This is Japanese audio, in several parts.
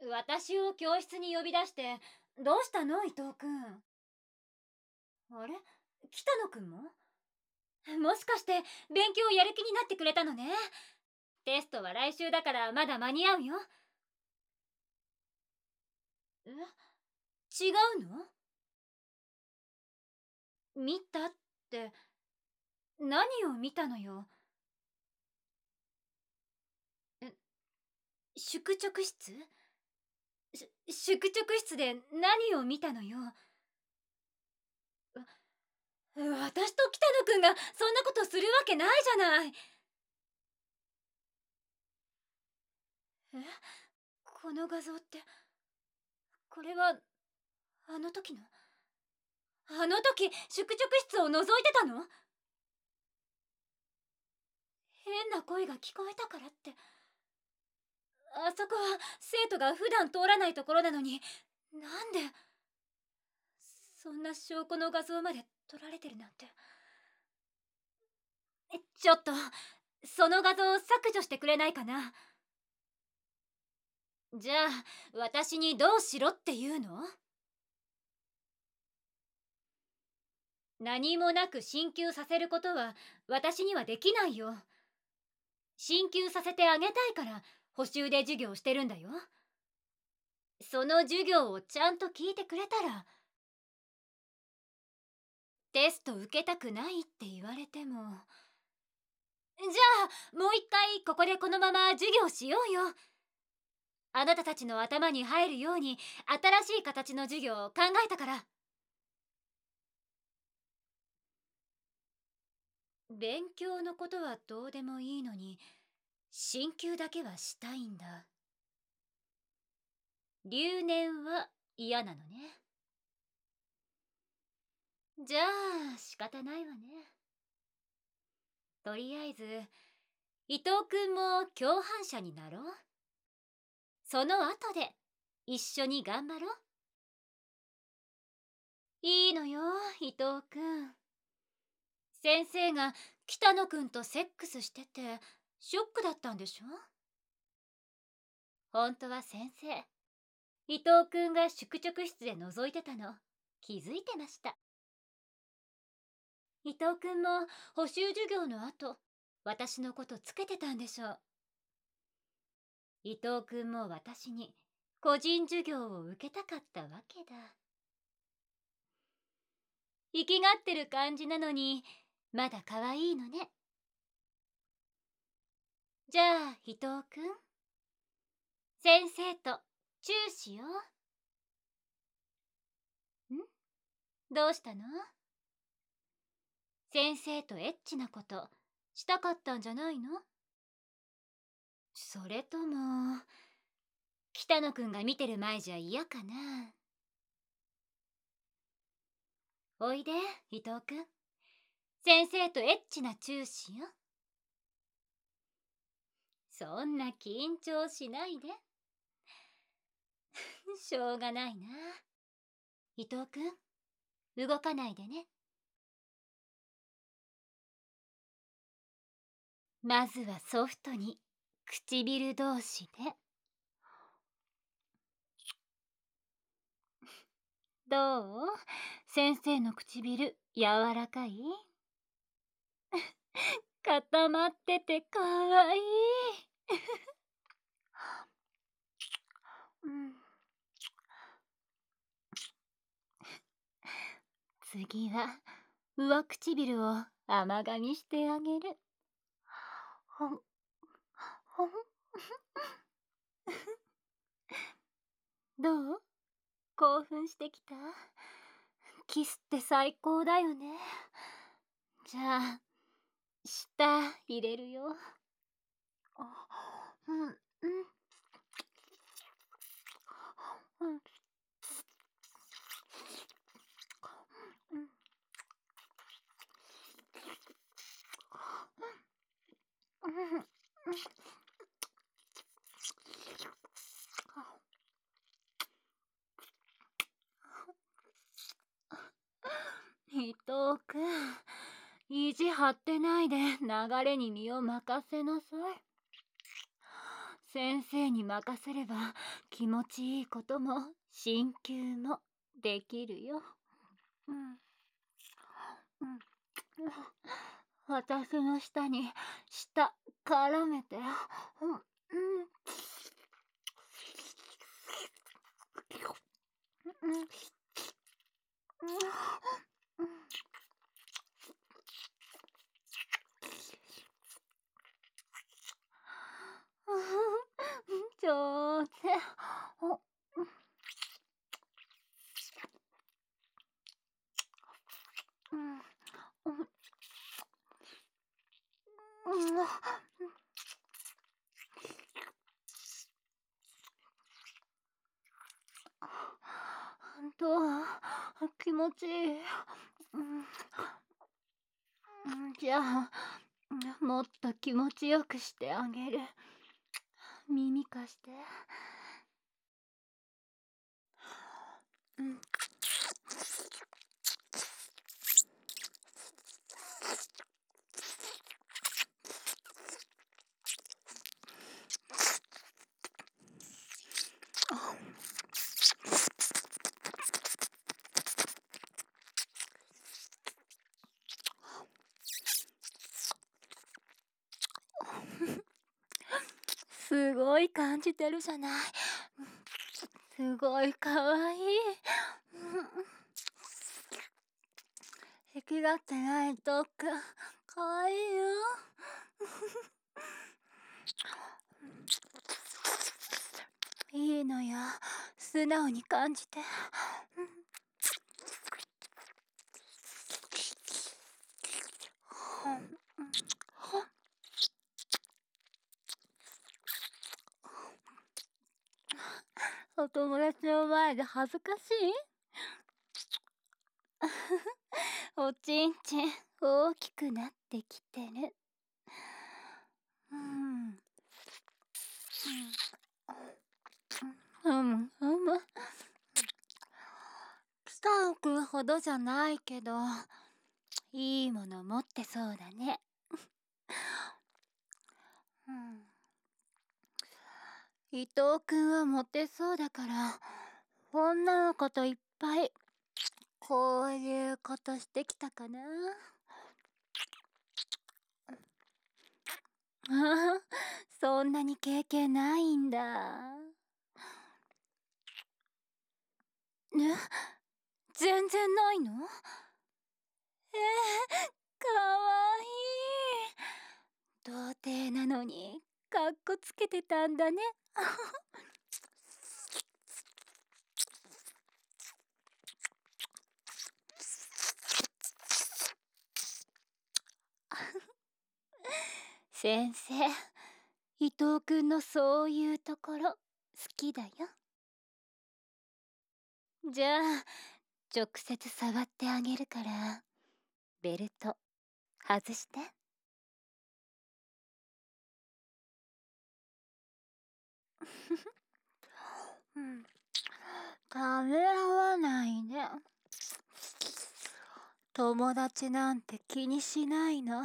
私を教室に呼び出して、どうしたの伊藤くん。あれ、北野くんももしかして勉強やる気になってくれたのね。テストは来週だからまだ間に合うよ。え、違うの？見たって、何を見たのよ。え、宿直室？宿直室で何を見たのよ。私と北野くんがそんなことするわけないじゃない。え、この画像って、これはあの時の、あの時宿直室を覗いてたの？変な声が聞こえたからって。あそこは生徒が普段通らないところなのに、なんでそんな証拠の画像まで撮られてるなんて。ちょっとその画像を削除してくれないかな。じゃあ私にどうしろっていうの？何もなく進級させることは私にはできないよ。進級させてあげたいから補習で授業してるんだよ。その授業をちゃんと聞いてくれたら。テスト受けたくないって言われても。じゃあもう一回ここでこのまま授業しようよ。あなたたちの頭に入るように新しい形の授業を考えたから。勉強のことはどうでもいいのに、進級だけはしたいんだ。留年は嫌なのね。じゃあ仕方ないわね。とりあえず伊藤くんも共犯者になろう。その後で一緒に頑張ろう。いいのよ伊藤くん。先生が北野くんとセックスしててショックだったんでしょ。本当は先生、伊藤くんが宿直室で覗いてたの気づいてました。伊藤くんも補習授業の後、私のことつけてたんでしょう。伊藤くんも私に個人授業を受けたかったわけだ。生きがってる感じなのにまだ可愛いのね。じゃあ伊藤くん、先生とチューしよう。どうしたの？先生とエッチなことしたかったんじゃないの？それとも北野くんが見てる前じゃ嫌かな。おいで伊藤くん、先生とエッチなチューしよう。そんな緊張しないで。しょうがないな。伊藤くん、動かないでね。まずはソフトに唇同士で。どう？先生の唇柔らかい？固まっててかわいい。次は上唇を甘噛みしてあげる。ほんほんどう？興奮してきた？キスって最高だよね。じゃあ舌入れるよ。うんうんうんうん伊藤くん、意地張ってないで流れに身を任せなさい。先生に任せれば気持ちいいことも鍼灸もできるよ。うん、うん、私の舌に舌絡めて。うん、うん、うん、うん、上手。お、うん、うん、うん、どう？気持ちいい？うん、じゃあ、もっと気持ちよくしてあげる。耳貸して。うん。すごい感じてるじゃない。すごいかわいい。気がってないとくかわいいよ。いいのよ。素直に感じて。お友達の前で恥ずかしい？おちんちん大きくなってきてる。うん。うん。北尾くんほどじゃないけど、いいもの持ってそうだね。うん。伊藤くんはモテそうだから、女の子といっぱいこういうことしてきたかな。ああ、そんなに経験ないんだ。ね、全然ないの？かわいい。童貞なのにかっこつけてたんだね。先生、伊藤くんのそういうところ好きだよ。じゃあ直接触ってあげるから、ベルト外して。うん、ためらわないね。友達なんて気にしないの。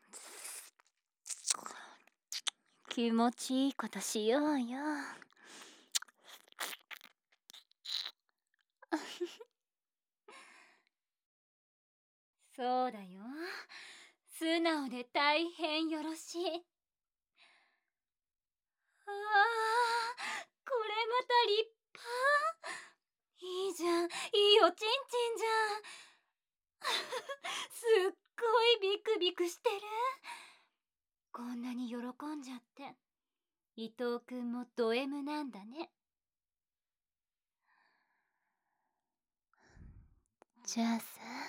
気持ちいいことしようよ。そうだよ。素直で大変よろしい。ああ、これまた立派。いいじゃん、いいおちんちんじゃん。すっごいビクビクしてる。こんなに喜んじゃって。伊藤くんもド M なんだね。じゃあさ、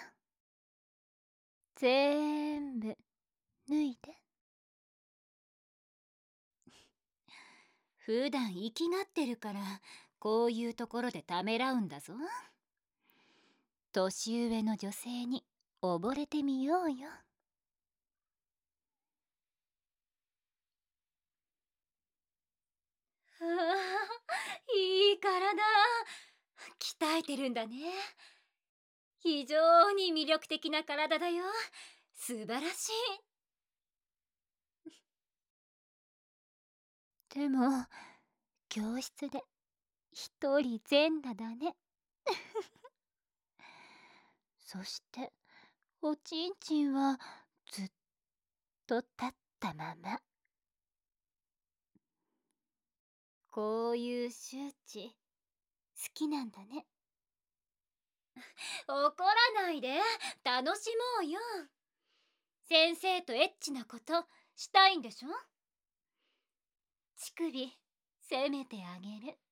全部脱いで。普段生きがってるからこういうところでためらうんだぞ。年上の女性に溺れてみようよ。ああ、いい体。鍛えてるんだね。非常に魅力的な体だよ。素晴らしい。でも教室で一人全裸だね。そしておちんちんはずっと立ったまま。こういう周知好きなんだね。怒らないで、楽しもうよ。先生とエッチなことしたいんでしょ。乳首責めてあげる。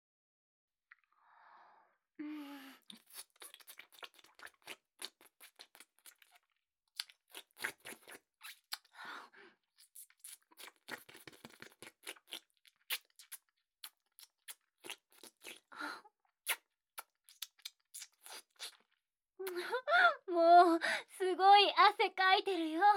もうすごい汗かいてるよ。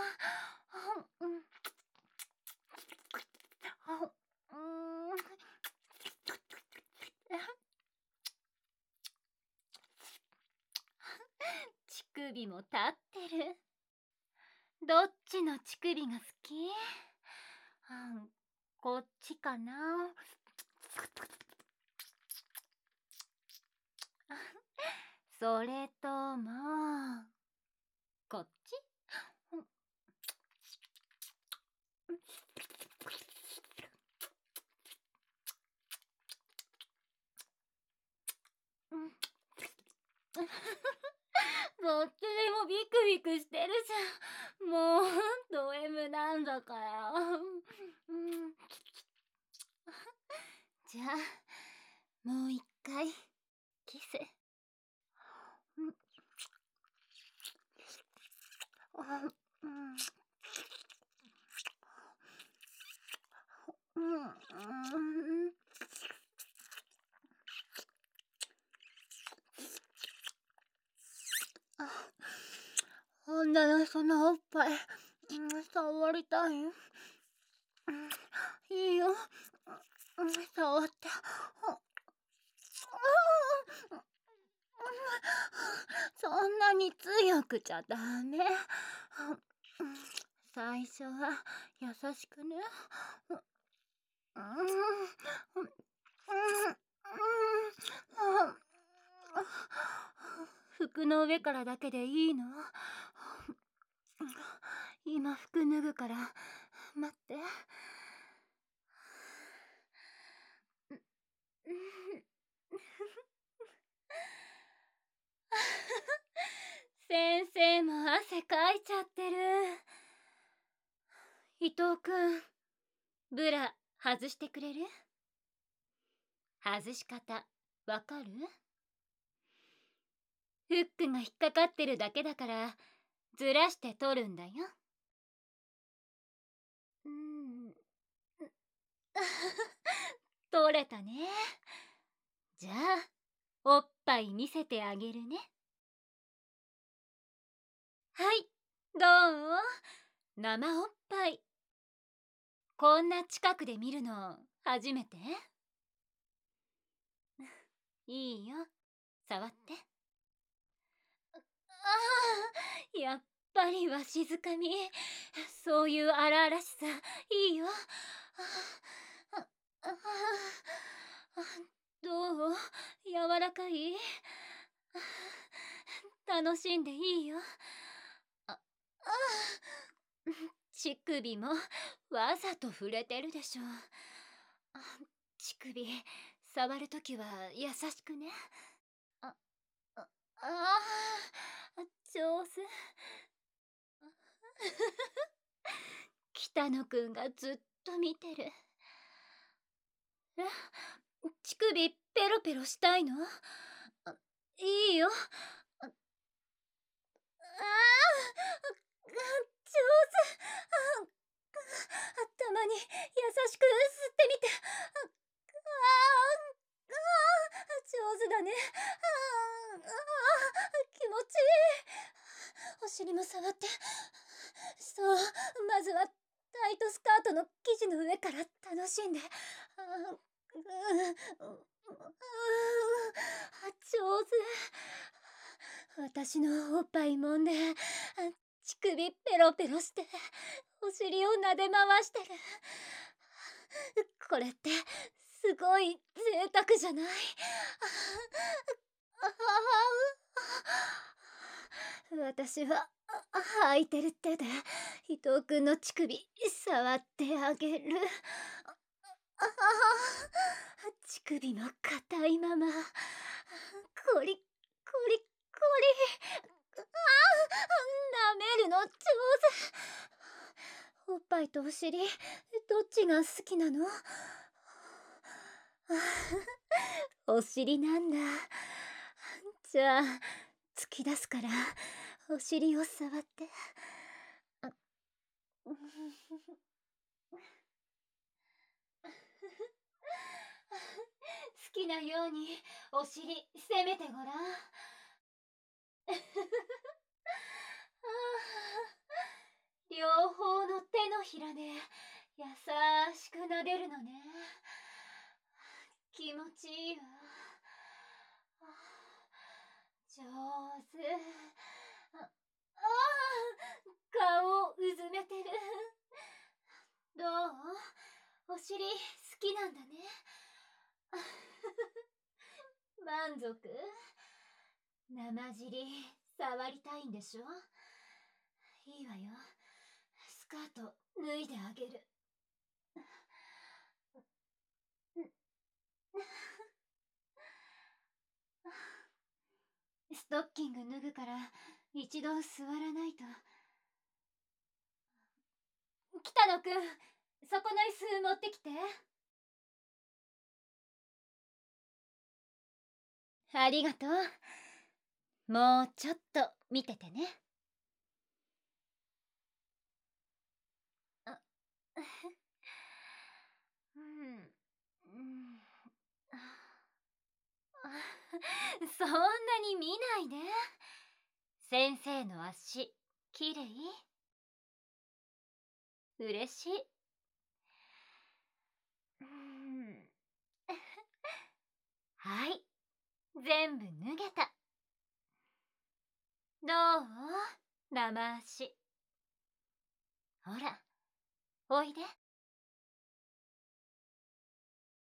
乳首も立ってる。どっちの乳首が好き？こっちかな。それともこっち？どっちでもビクビクしてるじゃん。もうド M なんだから。じゃあもう一回キス。女の人のおっぱい触りたい。いいよ、触って。そんなに強くちゃダメ。最初は優しくね。服の上からだけでいいの？今服脱ぐから待って。先生も汗かいちゃってる。伊藤くん、ブラ外してくれる？外し方わかる？フックが引っかかってるだけだからずらして取るんだよ。取れたね。じゃあおっぱい見せてあげるね。はい、どう？生おっぱい。こんな近くで見るの初めて？いいよ、触って。ああ、やっぱりわしづかみ。そういう荒々しさいいよ。どう？柔らかい？楽しんでいいよ。乳首もわざと触れてるでしょ。乳首触るときは優しくね。ああ上手。北野くんがずっと見てる。乳首ペロペロしたいの？いいよ。上手。たまに優しく吸ってみて。上手だね。気持ちいい。お尻も触って。そう、まずはタイトスカートの生地の上から楽しんで。上手。私のおっぱいもんで乳首ペロペロしてお尻を撫で回してる。これってすごい贅沢じゃない？私は空いてる手で伊藤君の乳首触ってあげる。乳首も硬いままコリコリコリ。舐めるの上手。おっぱいとお尻どっちが好きなの？お尻なんだ。じゃあ突き出すからお尻を触って。好きなようにお尻攻めてごらん。両方の手のひらで優しく撫でるのね。気持ちいいわ。上手。顔をうずめてる。どう？お尻好きなんだね。満足？生尻触りたいんでしょ？いいわよ。スカート脱いであげる。ストッキング脱ぐから一度座らないと。北野くん、そこの椅子持ってきて。ありがとう。もうちょっと見ててね。そんなに見ないで。先生の足きれい？嬉しい。はい、全部脱げた。どう？生足。ほら、おいで。